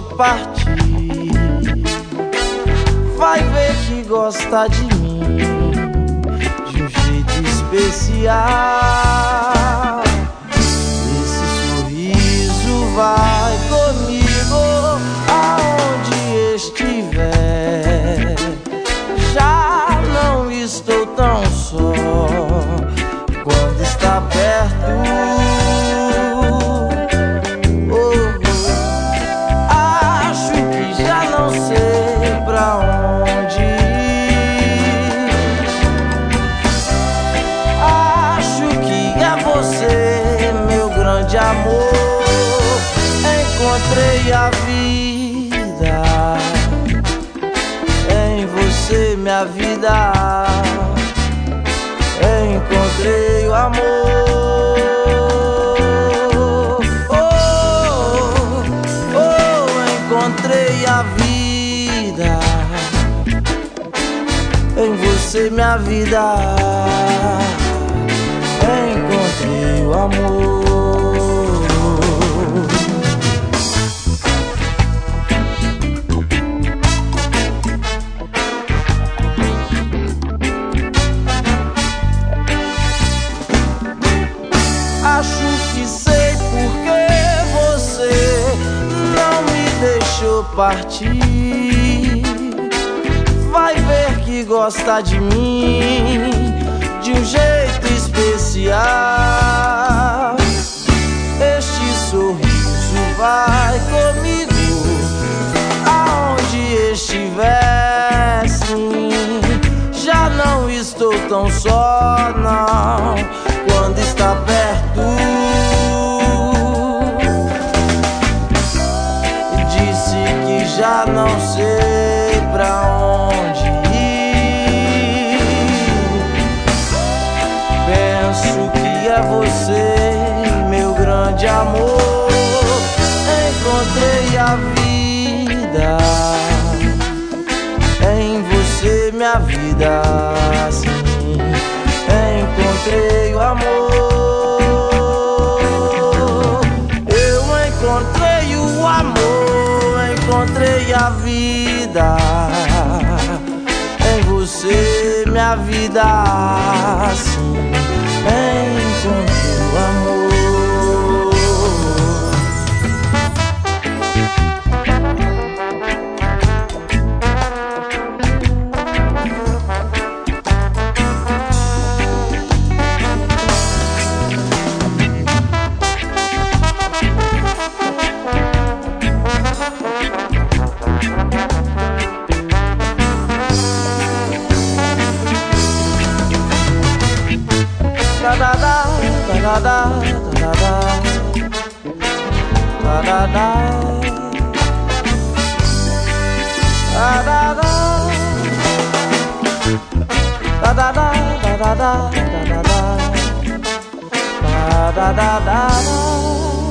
deixou partir. Vai ver que gosta de mim de um jeito especial. Esse sorriso vai comigo aonde estiver. Já não estou tão só quando está perto. Acho que já não sei pra onde ir. Acho que é você, meu grande amor. Encontrei a vida em você, minha vida. Encontrei o amor. Encontrei a vida em você, minha vida. Encontrei o amor. Acho que sei porque você não me deixou partir. Vai ver que gosta de mim de um jeito especial. Este sorriso vai comigo aonde estiver, sim. Já não estou tão só, não, quando está perto. Disse que já não sei pra onde ir. Penso que é você, meu grande amor. Encontrei a vida em você, minha vida, sim. Encontrei o amor. Eu encontrei o amor. Encontrei a vida em você, minha vida, sim. Encontrei o amor. Da da da da da da da da da da da da da.